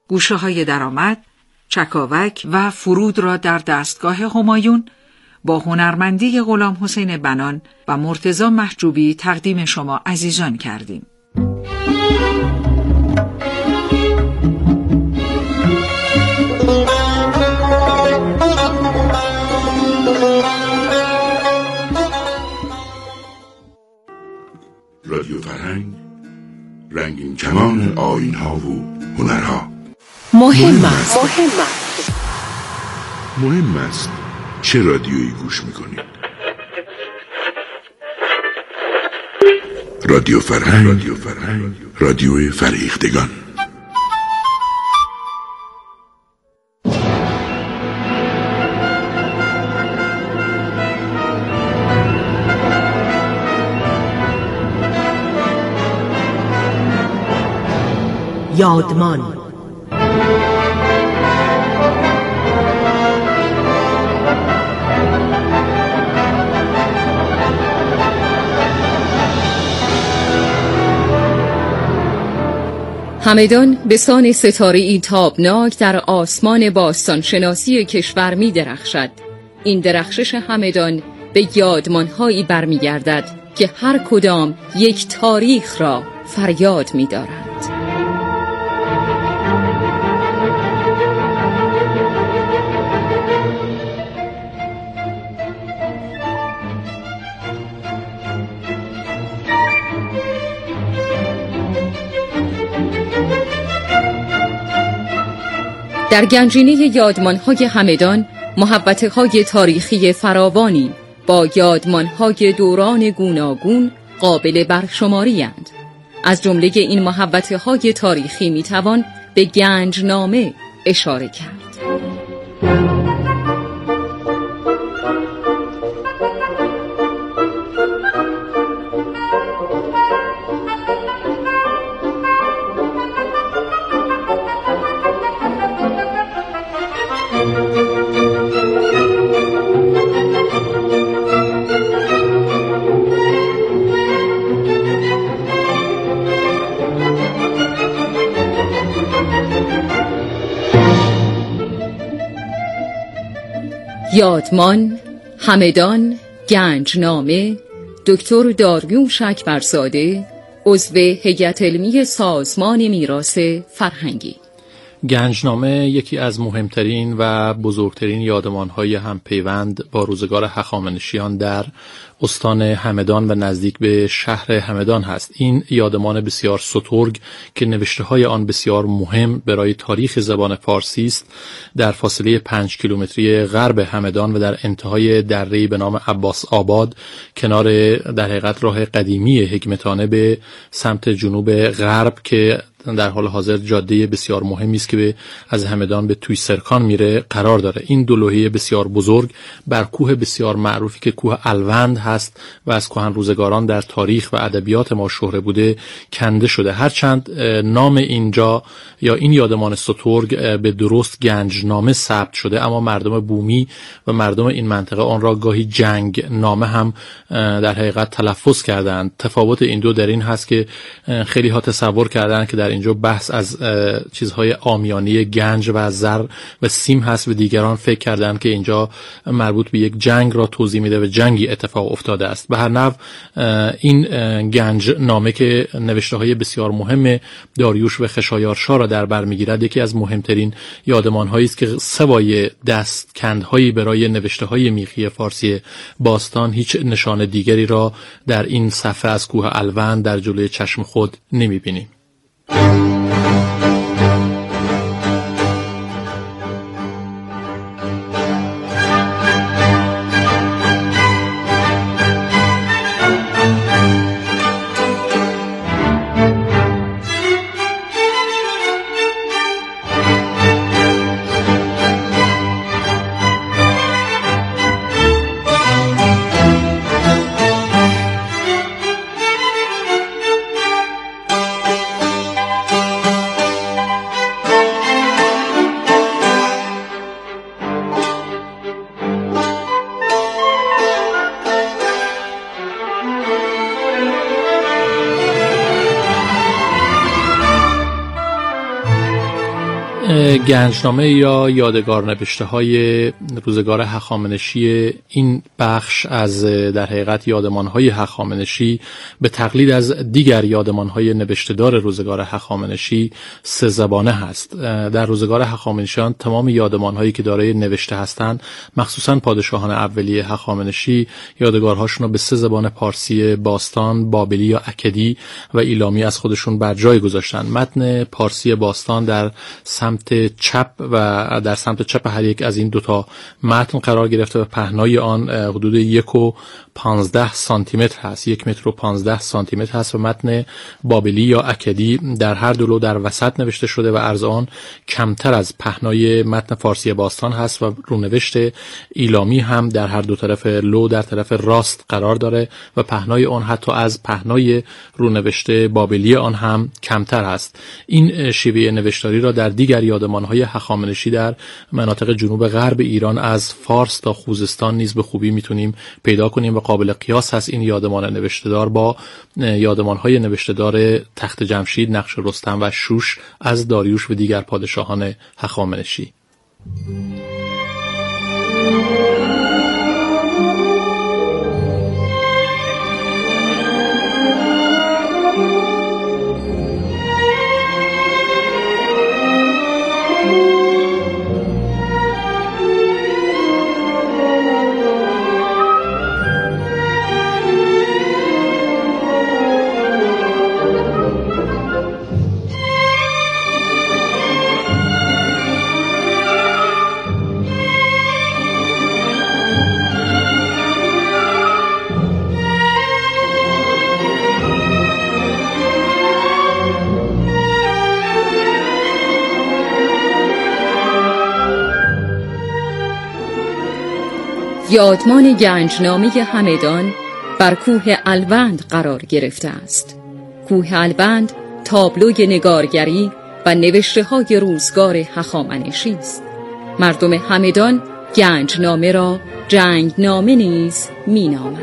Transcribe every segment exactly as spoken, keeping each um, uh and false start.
گوشه‌های درآمد، چکاوک و فرود را در دستگاه همایون با هنرمندی غلام حسین بنان و مرتضی محجوبی تقدیم شما عزیزان کردیم. رادیو فرهنگ، رنگین کمان آیین‌ها و هنرها. مهم است مهم است مهم است چه رادیویی گوش میکنید؟ رادیو فرهنگ، رادیو فرهنگ، رادیو فرهیختگان. یادمان. همدان به سان ستاره‌ای تابناک در آسمان باستانشناسی کشور می درخشد. این درخشش همدان به یادمان‌هایی برمیگردد که هر کدام یک تاریخ را فریاد می دارند. در گنجینه یادمان‌های همدان محوطه‌های تاریخی فراوانی با یادمان‌های دوران گوناگون قابل برشماری‌اند. از جمله این محوطه‌های تاریخی می‌توان به گنجنامه اشاره کرد. یادمان، همدان، گنجنامه، دکتر داریوش اکبرزاده، عضو هیئت علمی سازمان میراث فرهنگی. گنجنامه یکی از مهمترین و بزرگترین یادمان‌های همپیوند با روزگار هخامنشیان در استان همدان و نزدیک به شهر همدان هست. این یادمان بسیار سترگ که نوشته‌های آن بسیار مهم برای تاریخ زبان فارسی است، در فاصله پنج کیلومتری غرب همدان و در انتهای دره‌ای به نام عباس آباد کنار در حقیقت راه قدیمی حکمتانه به سمت جنوب غرب که در حال حاضر جاده بسیار مهمی است که به از همدان به توی سرکان میره قرار داره. این دو لوحه بسیار بزرگ بر کوه بسیار معروفی که کوه الوند هست و از کهن روزگاران در تاریخ و ادبیات ما شهره بوده کنده شده. هرچند نام اینجا یا این یادمان سترگ به درست گنجنامه ثبت شده، اما مردم بومی و مردم این منطقه آن را گاهی جنگ نامه هم در حقیقت تلفظ کردند. تفاوت این دو در این هست که خیلی ها تصور کردند که در اینجا بحث از چیزهای عامیانه گنج و زر و سیم هست و دیگران فکر کردند که اینجا مربوط به یک جنگ را توضیح میده و جنگی اتفاق افتاده است. به هر نحو این گنج نامه که نوشته های بسیار مهم داریوش و خشایارشا را در بر میگیرد، یکی از مهمترین یادمان هایی است که سوای دستکندهایی برای نوشته های میخی فارسی باستان هیچ نشان دیگری را در این صفحه از کوه الوند در جلوی چشم خود نمیبینیم. گنجنامه یا یادگار نوشته های روزگار هخامنشی این بخش از در حقیقت یادمان های هخامنشی به تقلید از دیگر یادمان های نوشته‌دار روزگار هخامنشی سه زبانه هست. در روزگار هخامنشیان تمام یادمان هایی که دارای نوشته هستند، مخصوصا پادشاهان اولیه هخامنشی، یادگارهاشون رو به سه زبان پارسی باستان، بابلی یا اکدی و ایلامی از خودشون بر جای گذاشتن. متن پارسی باستان در سمت چپ و در سمت چپ هر یک از این دوتا متن قرار گرفته و پهنای آن حدود یک و پانزده سانتی متر هست، یک متر و پانزده سانتی متر هست و متن بابلی یا اکدی در هر دو لو در وسط نوشته شده و عرض آن کمتر از پهنای متن فارسی باستان هست و رونوشت ایلامی هم در هر دو طرف لو در طرف راست قرار داره و پهنای آن حتی از پهنای رونوشت بابلی آن هم کمتر هست. این شیوه نوشتاری را در دیگر یادمان‌های هخامنشی در مناطق جنوب غرب ایران از فارس تا خوزستان نیز به خوبی میتونیم پیدا کنیم و قابل قیاس هست این یادمان نوشته‌دار با یادمان‌های نوشته‌دار تخت جمشید، نقش رستم و شوش از داریوش و دیگر پادشاهان هخامنشی. یادمان گنجنامه همدان بر کوه الوند قرار گرفته است. کوه الوند تابلوی نگارگری و نوشته‌های روزگار هخامنشی است. مردم همدان گنجنامه را جنگنامه نیز می‌نامند.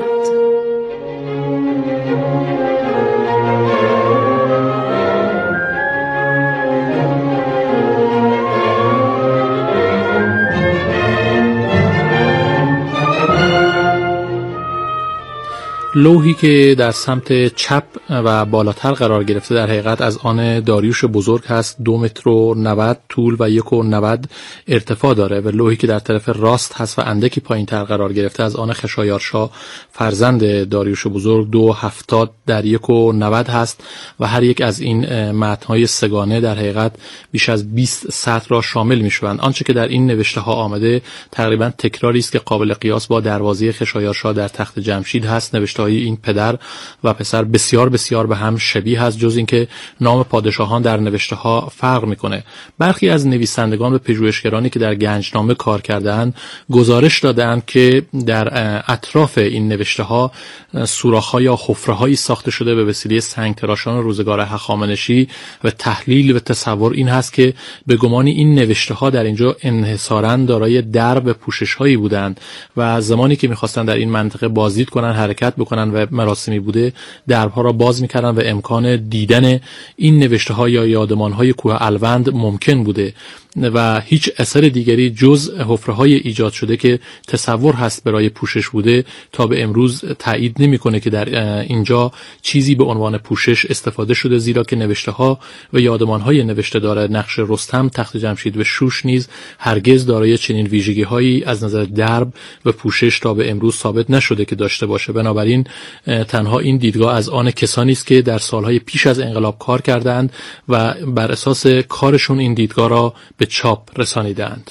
لوحی که در سمت چپ و بالاتر قرار گرفته در حقیقت از آن داریوش بزرگ هست. دو متر و نود طول و یک و نود ارتفاع داره و لوحی که در طرف راست هست و اندکی پایین تر قرار گرفته از آن خشایارشا فرزند داریوش بزرگ دو هفتاد در یک و نود هست و هر یک از این متن‌های سگانه در حقیقت بیش از بیست سطر را شامل می‌شوند. آنچه که در این نوشته ها آمده تقریبا تکراری است که قابل قیاس با دروازه خشایارشا در تخت جمشید هست. نوشته این پدر و پسر بسیار بسیار به هم شبیه هست، جز اینکه نام پادشاهان در نوشته ها فرق میکنه. برخی از نویسندگان و پژوهشگرانی که در گنجنامه کار کردند گزارش دادند که در اطراف این نوشته ها سوراخ‌ها یا حفره‌هایی ساخته شده به وسیله سنگ‌تراشان روزگار هخامنشی و تحلیل و تصور این هست که به گمانی این نوشته ها در اینجا انحصاراً دارای درب پوشش‌هایی بودند و زمانی که می‌خواستن در این منطقه بازدید کنن، حرکت بکنن و مراسمی بوده، درها را باز میکردن و امکان دیدن این نوشته ها یا یادمان های کوه الوند ممکن بوده و هیچ اثر دیگری جز حفره های ایجاد شده که تصور هست برای پوشش بوده تا به امروز تایید نمیکنه که در اینجا چیزی به عنوان پوشش استفاده شده، زیرا که نوشته ها و یادمان های نوشته داره نقش رستم، تخت جمشید و شوش نیز هرگز دارای چنین ویژگی هایی از نظر درب و پوشش تا به امروز ثابت نشده که داشته باشه. بنابراین تنها این دیدگاه از آن کسانی است که در سالهای پیش از انقلاب کار کردند و بر اساس کارشون این دیدگاه را به چاپ رسانیدند.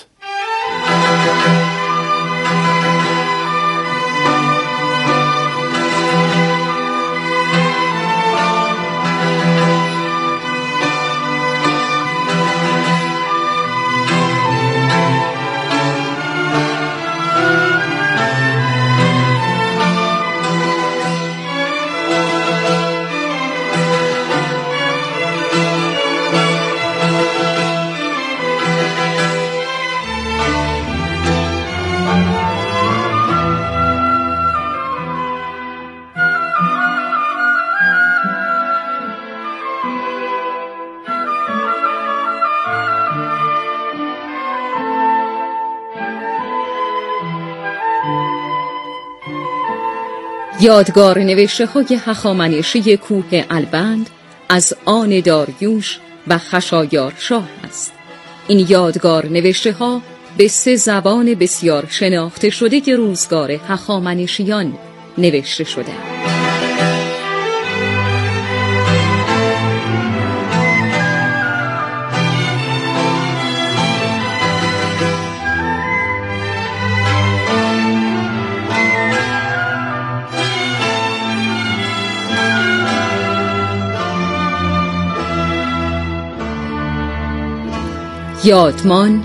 یادگار نوشته های هخامنشی کوه البند از آن داریوش و خشایارشاه است. این یادگار نوشته ها به سه زبان بسیار شناخته شده روزگار هخامنشیان نوشته شده. یادمان،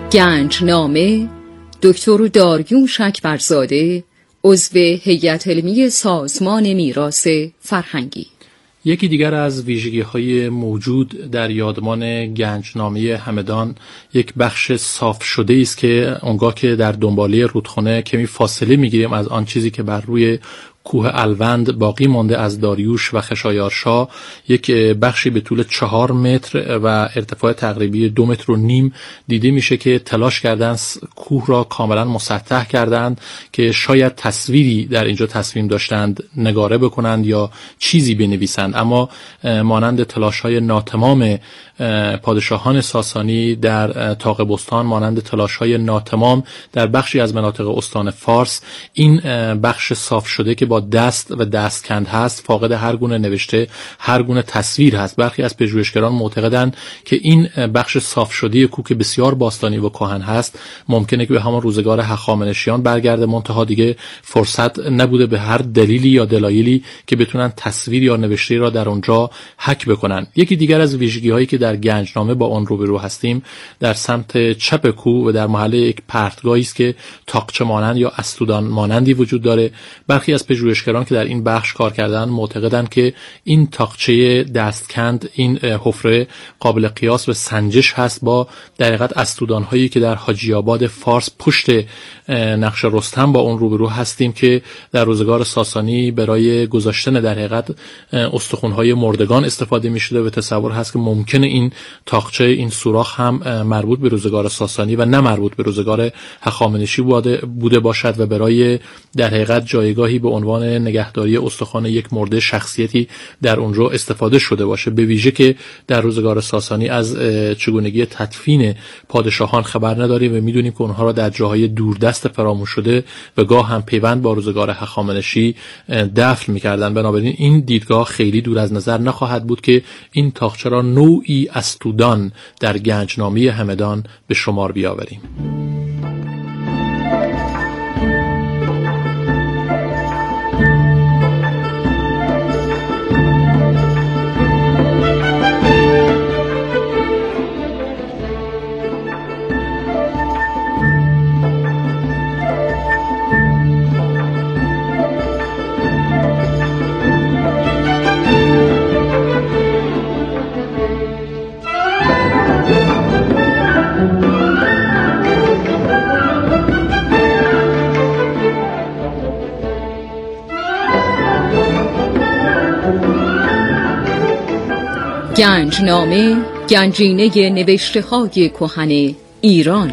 گنجنامه، دکتر داریوش اکبرزاده، عضو هیئت علمی سازمان میراث فرهنگی. یکی دیگر از ویژگی‌های موجود در یادمان گنجنامه همدان یک بخش صاف شده است که اونگاه که در دنباله رودخانه کمی فاصله می‌گیریم از آن چیزی که بر روی کوه الوند باقی مانده از داریوش و خشایارشا، یک بخشی به طول چهار متر و ارتفاع تقریبی دو متر و نیم دیده میشه که تلاش کردن کوه را کاملا مسطح کردند که شاید تصویری در اینجا تصمیم داشتند نگاره بکنند یا چیزی بنویسند، اما مانند تلاش‌های ناتمام پادشاهان ساسانی در طاق بستان، مانند تلاش‌های ناتمام در بخشی از مناطق استان فارس، این بخش صاف شده که با دست و دستکند هست فاقد هر گونه نوشته، هر گونه تصویر هست. برخی از پژوهشگران معتقدند که این بخش صاف شده کوه که بسیار باستانی و کهن هست ممکنه که به همان روزگار هخامنشیان برگرده، منتها دیگه فرصت نبوده به هر دلیلی یا دلایلی که بتونن تصویر یا نوشته را در اونجا حک بکنن. یکی دیگر از ویژگی‌هایی که در گنجنامه با آن روبرو هستیم در سمت چپ کوه و در محل یک پرتگاهی است که تاقچه مانند یا استودان مانندی وجود داره. برخی از پژوهشگران که در این بخش کار کردن معتقدند که این تاقچه دستکند، این حفره قابل قیاس و سنجش هست با در حقیقت استودان‌هایی که در حاجی آباد فارس پشت نقش رستم با اون روبرو هستیم که در روزگار ساسانی برای گذاشتن در حقیقت استخوان‌های مردگان استفاده می‌شده و تصور هست که ممکنه این تاقچه، این سوراخ هم مربوط به روزگار ساسانی و نه مربوط به روزگار هخامنشی بوده باشد و برای در حقیقت جایگاهی به عنوان نگهداری استخوان یک مرده شخصیتی در اونجا استفاده شده باشه، به ویژه که در روزگار ساسانی از چگونگی تدفین پادشاهان خبر نداریم و میدونیم که اونها را در جاهای دوردست فراموش شده و گاه هم پیوند با روزگار هخامنشی دفن می‌کردند. بنابراین این دیدگاه خیلی دور از نظر نخواهد بود که این تاقچه را نوعی استودان در گنجنامه همدان به شمار بیاوریم. گنجنامه، گنجینه نوشته های کهن ایران.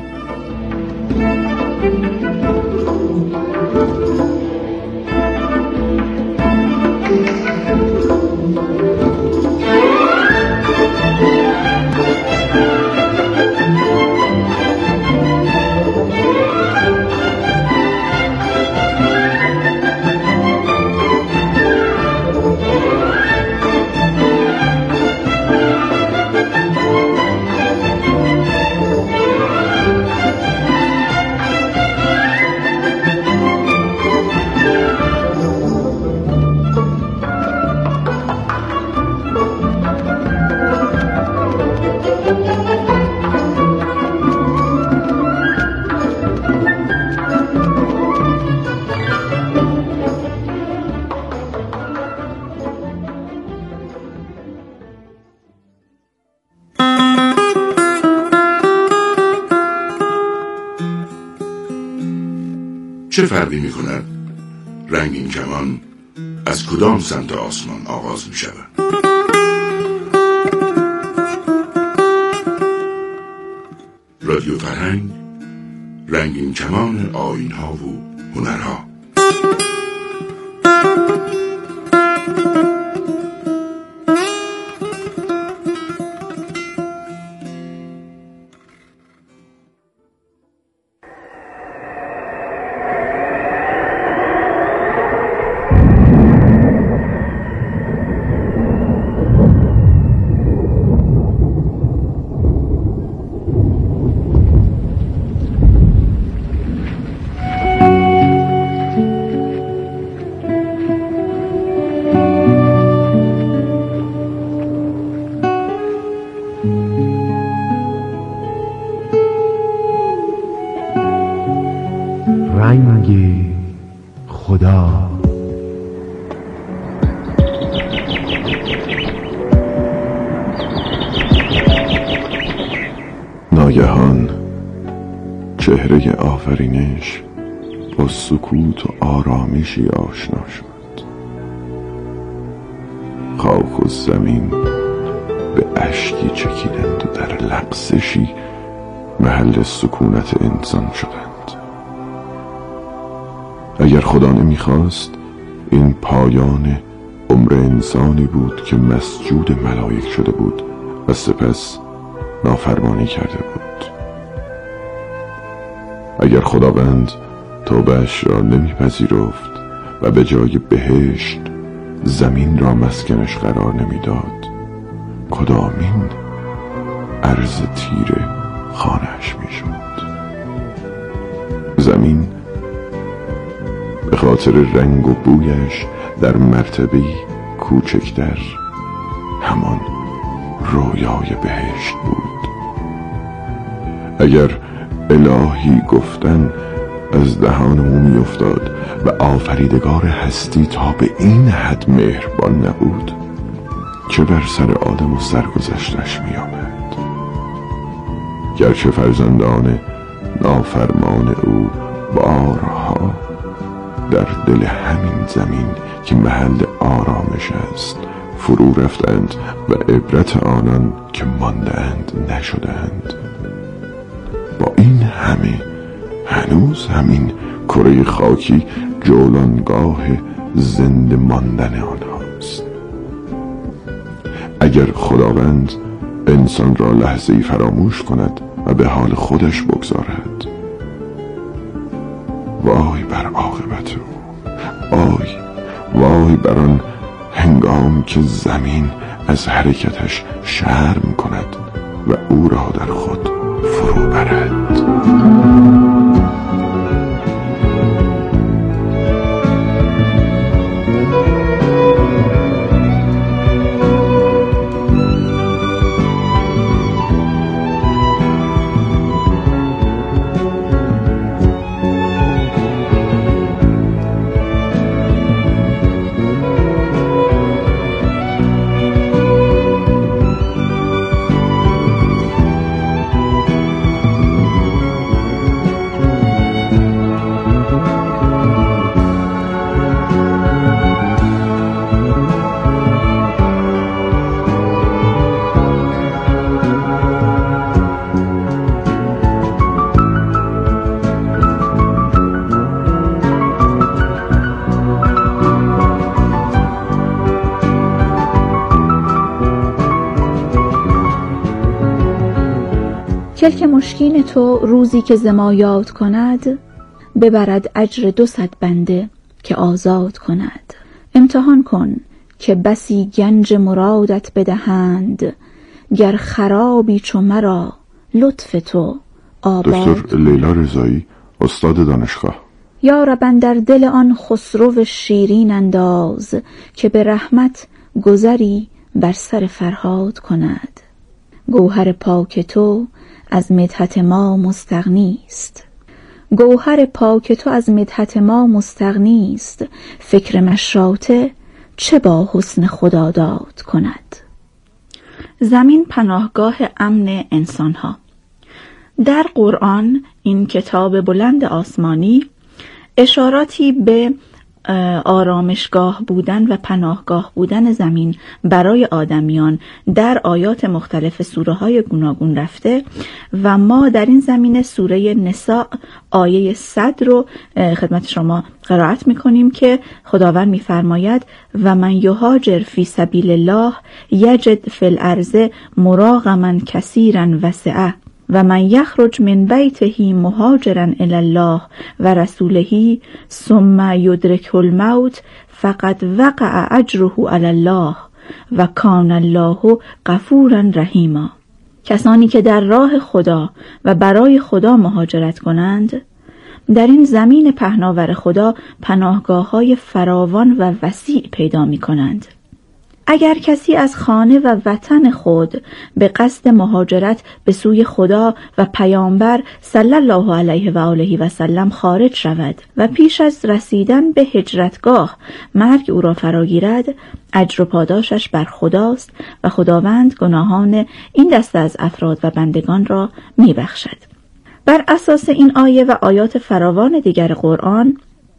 چه فرقی می کند رنگین کمان از کدام سمت آسمان آغاز می شود؟ رادیو فرهنگ، رنگین کمان آیین ها و هنرها. رنگ خدا. ناگهان چهره آفرینش با سکوت و آرامشی آشنا شد. خاک و زمین به اشکی چکیدند و در لغزشی محل سکونت انسان شدند. اگر خدا نمیخواست این پایان عمر انسانی بود که مسجود ملائک شده بود و سپس نافرمانی کرده بود. اگر خداوند توبه‌اش را نمیپذیرفت و به جای بهشت زمین را مسکنش قرار نمیداد، کدامین عرض تیره خانه‌اش میشد؟ زمین به خاطر رنگ و بویش در مرتبه‌ای کوچکتر همان رویای بهشت بود. اگر الهی گفتن از دهان او می افتاد و آفریدگار هستی تا به این حد مهربان نبود، چه بر سر آدم و سرگذشتش می آمد؟ گرچه فرزندان نافرمان او بارها در دل همین زمین که محل آرامش است فرو رفتند و عبرت آنان که ماندند نشدند، با این همه هنوز همین کره خاکی جولانگاه زنده ماندن آنهاست. اگر خداوند انسان را لحظه‌ای فراموش کند و به حال خودش بگذارد، وای بر عاقبت او، وای وای بر آن هنگام که زمین از حرکتش شرم کند و او را در خود فرو برد. کلک مشکین تو روزی که زما یاد کند، ببرد اجر دو صد بنده که آزاد کند. امتحان کن که بسی گنج مرادت بدهند، گر خرابی چو مرا لطف تو آباد. دکتر لیلا رضایی، استاد دانشگاه. یا رب اندر دل آن خسرو شیرین انداز، که به رحمت گذری بر سر فرهاد کند. گوهر پاک تو از مدحت ما مستغنی است، گوهر پاک تو از مدحت ما مستغنی است. فکر مشاطه چه با حسن خدا داد کند. زمین پناهگاه امن انسانها. در قرآن، این کتاب بلند آسمانی، اشاراتی به آرامشگاه بودن و پناهگاه بودن زمین برای آدمیان در آیات مختلف سوره های گوناگون رفته و ما در این زمینه سوره نساء آیه صد رو خدمت شما قرائت میکنیم که خداوند میفرماید و من یهاجر فی سبیل الله یجد فی الارض مراغما کثیرا وسعه و من یخرج من بیته مهاجرا الی الله و رسوله ثم یدرکه الموت فقد وقع اجره علی الله و کان الله غفورا رحیما. کسانی که در راه خدا و برای خدا مهاجرت کنند در این زمین پهناور خدا پناهگاه‌های فراوان و وسیع پیدا می‌کنند. اگر کسی از خانه و وطن خود به قصد مهاجرت به سوی خدا و پیامبر صلی الله علیه و آله و سلم خارج شود و پیش از رسیدن به هجرتگاه مرگ او را فراگیرد، اجر و پاداشش بر خداست و خداوند گناهان این دسته از افراد و بندگان را میبخشد. بر اساس این آیه و آیات فراوان دیگر قرآن،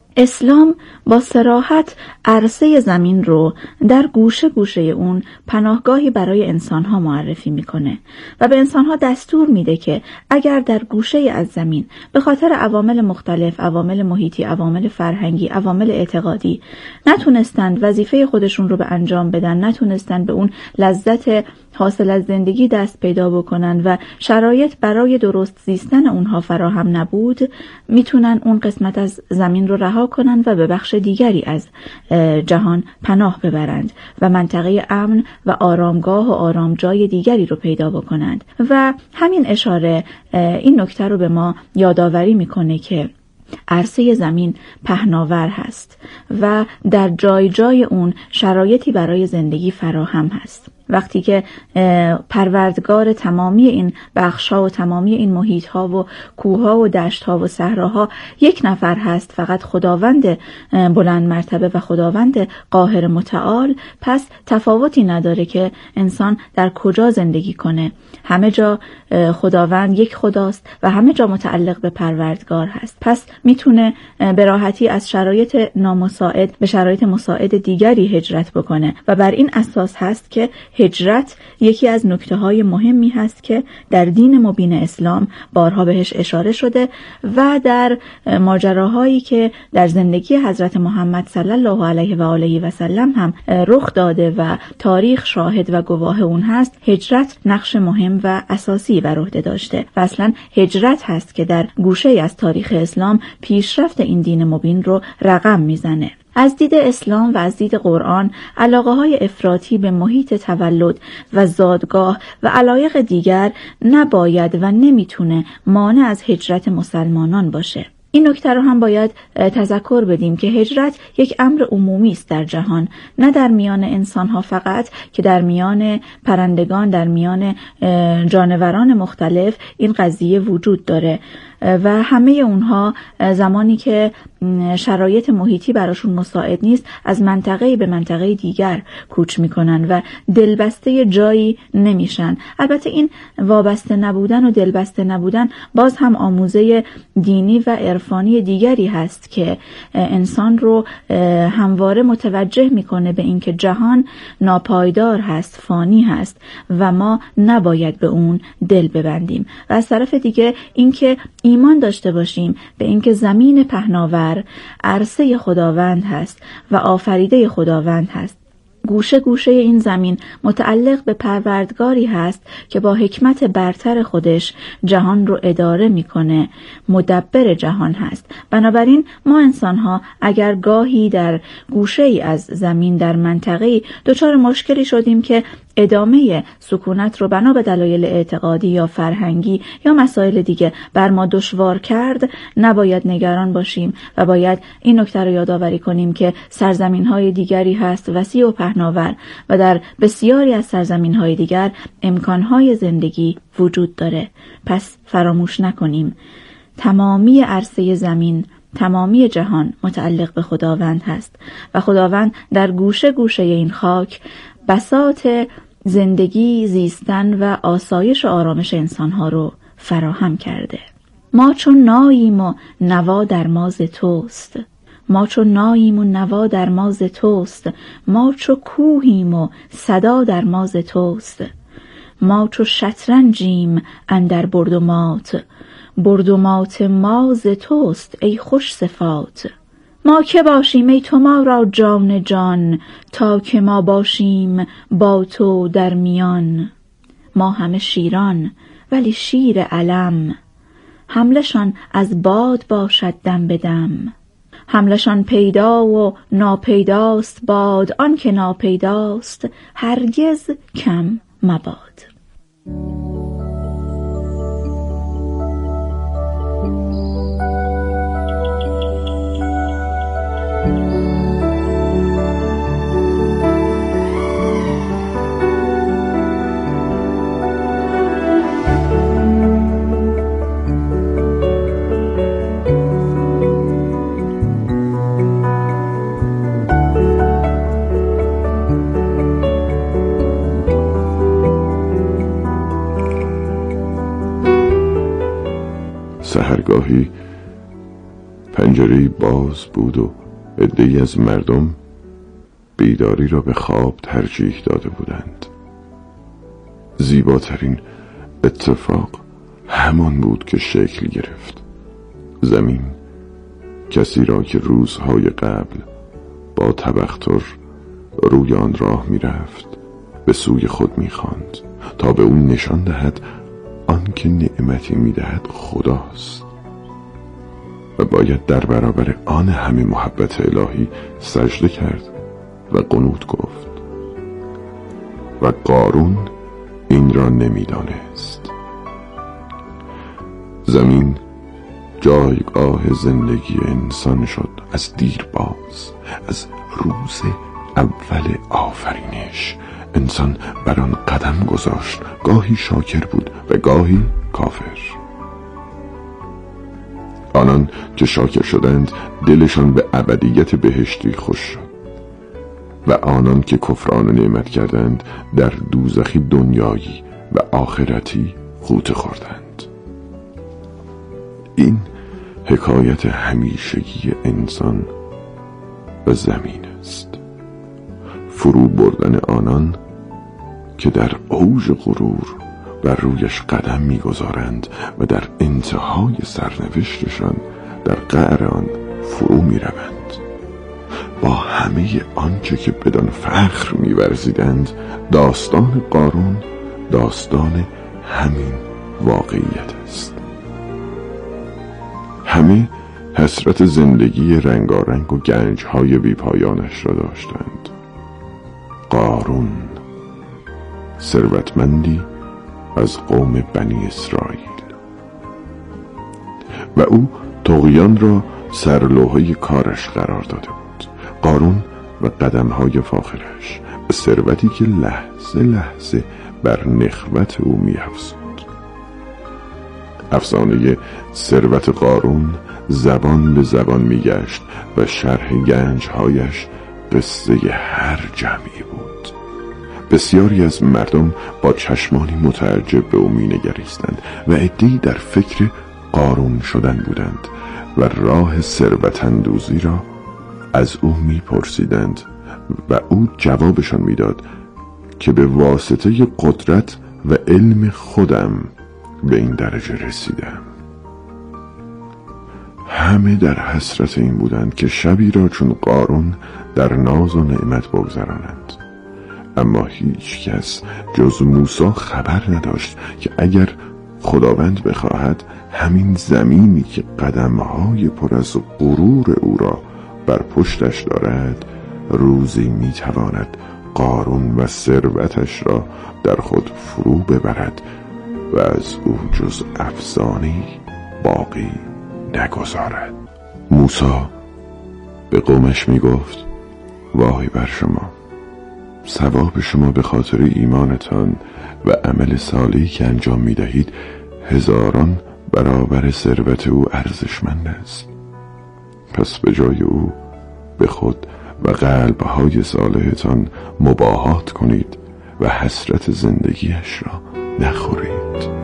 اسلام با صراحت عرصه زمین رو در گوشه گوشه اون پناهگاهی برای انسانها معرفی میکنه و به انسانها دستور میده که اگر در گوشه از زمین به خاطر عوامل مختلف، عوامل محیطی، عوامل فرهنگی، عوامل اعتقادی نتونستند وظیفه خودشون رو به انجام بدن، نتونستند به اون لذت حاصل از زندگی دست پیدا بکنن و شرایط برای درست زیستن اونها فراهم نبود، میتونن اون قسمت از زمین رو رها کنن و به بخش دیگری از جهان پناه ببرند و منطقه امن و آرامگاه و آرامجای دیگری رو پیدا بکنند. و همین اشاره این نکته رو به ما یادآوری میکنه که عرصه زمین پهناور هست و در جای جای اون شرایطی برای زندگی فراهم هست. وقتی که پروردگار تمامی این بخش‌ها و تمامی این محیط‌ها و کوه‌ها و دشت‌ها و صحراها یک نفر هست، فقط خداوند بلند مرتبه و خداوند قاهر متعال، پس تفاوتی نداره که انسان در کجا زندگی کنه. همه جا خداوند یک خداست و همه جا متعلق به پروردگار هست. پس میتونه به راحتی از شرایط نامساعد به شرایط مساعد دیگری هجرت بکنه و بر این اساس هست که هجرت یکی از نکته‌های مهمی هست که در دین مبین اسلام بارها بهش اشاره شده و در ماجراهایی که در زندگی حضرت محمد صلی الله علیه و آله و سلم هم رخ داده و تاریخ شاهد و گواه اون هست، هجرت نقش مهم و اساسی بر عهده داشته و اصلا هجرت هست که در گوشه از تاریخ اسلام پیشرفت این دین مبین رو رقم میزنه. از دید اسلام و از دید قرآن، علاقه های افراطی به محیط تولد و زادگاه و علایق دیگر نباید و نمیتونه مانع از هجرت مسلمانان باشه. این نکته رو هم باید تذکر بدیم که هجرت یک امر عمومی است در جهان، نه در میان انسان‌ها فقط، که در میان پرندگان، در میان جانوران مختلف این قضیه وجود داره و همه اونها زمانی که شرایط محیطی براشون مساعد نیست از منطقه به منطقه دیگر کوچ میکنن و دلبسته جایی نمیشن. البته این وابسته نبودن و دلبسته نبودن باز هم آموزه دینی و عرفانی دیگری هست که انسان رو همواره متوجه میکنه به اینکه جهان ناپایدار هست، فانی هست و ما نباید به اون دل ببندیم. و از طرف دیگه اینکه ایمان داشته باشیم به اینکه زمین پهناور عرصه خداوند هست و آفریده خداوند هست. گوشه گوشه این زمین متعلق به پروردگاری هست که با حکمت برتر خودش جهان رو اداره میکنه، مدبر جهان هست. بنابراین ما انسان‌ها اگر گاهی در گوشه ای از زمین در منطقه‌ای دچار مشکلی شدیم که ادامه سکونت رو بنا به دلایل اعتقادی یا فرهنگی یا مسائل دیگه بر ما دشوار کرد، نباید نگران باشیم و باید این نکته رو یادآوری کنیم که سرزمین‌های دیگری هست وسیع و پهناور و در بسیاری از سرزمین‌های دیگر امکان‌های زندگی وجود داره. پس فراموش نکنیم تمامی عرصه زمین، تمامی جهان متعلق به خداوند هست و خداوند در گوشه گوشه این خاک بساط زندگی، زیستن و آسایش و آرامش انسانها رو فراهم کرده. ما چون ناییم و نوا در ماز توست، ما چو ناییم و نوا در ما ز توست، ما چو کوهیم و صدا در ما ز توست. ما چو شطرنجیم اندر برد و مات، برد و مات ما ز توست ای خوش صفات. ما که باشیم ای تو ما را جان جان، تا که ما باشیم با تو در میان. ما همه شیران ولی شیر علم، حملشان از باد باشد دم به دم. حملشان پیدا و ناپیداست باد، آن که ناپیداست هرگز کم مباد. سحرگاهی پنجره‌ای باز بود و عده‌ای از مردم بیداری را به خواب ترجیح داده بودند. زیباترین اتفاق همان بود که شکل گرفت. زمین کسی را که روزهای قبل با تبختر روی آن راه می رفت به سوی خود می خواند تا به اون نشان دهد آن که نعمتی می دهد خداست و باید در برابر آن همه محبت الهی سجده کرد و قنوت گفت. و قارون این را نمی دانست. زمین جایگاه زندگی انسان شد از دیرباز، از روز اول آفرینش. انسان بر آن قدم گذاشت، گاهی شاکر بود و گاهی کافر. آنان که شاکر شدند دلشان به ابدیت بهشتی خوش شد و آنان که کفران نعمت کردند در دوزخی دنیایی و آخرتی غوطه خوردند. این حکایت همیشگی انسان و زمین است. فرو بردن آنان که در اوج غرور بر رویش قدم می‌گذارند و در انتهای سرنوشتشان در قعر آن فرو می‌روند. با همه آنچه که بدان فخر می‌ورزیدند، داستان قارون داستان همین واقعیت است. همه حسرت زندگی رنگارنگ و گنج‌های بی‌پایانش را داشتند. قارون ثروتمندی از قوم بنی اسرائیل و او طغیان را سرلوحه کارش قرار داده بود. قارون و قدم‌های فاخرش و ثروتی که لحظه لحظه بر نخوت او می‌افزود. افسانه ثروت قارون زبان به زبان می‌گشت و شرح گنج‌هایش قصه هر جمعی بود. بسیاری از مردم با چشمانی متعجب به او می‌نگریستند و عده‌ای در فکر قارون شدن بودند و راه ثروت اندوزی را از او می‌پرسیدند و او جوابشان می‌داد که به واسطه قدرت و علم خودم به این درجه رسیدم. همه در حسرت این بودند که شبی را چون قارون در ناز و نعمت بگذرانند، اما هیچ کس جز موسی خبر نداشت که اگر خداوند بخواهد همین زمینی که قدمهای پر از غرور او را بر پشتش دارد روزی میتواند قارون و ثروتش را در خود فرو ببرد و از او جز افسانه‌ای باقی نگذارد. موسی به قومش میگفت: وای بر شما، ثواب شما به خاطر ایمانتان و عمل صالحی که انجام میدهید هزاران برابر ثروت او ارزشمند است. پس به جای او به خود و قلبهای صالحتان مباهات کنید و حسرت زندگیش را نخورید.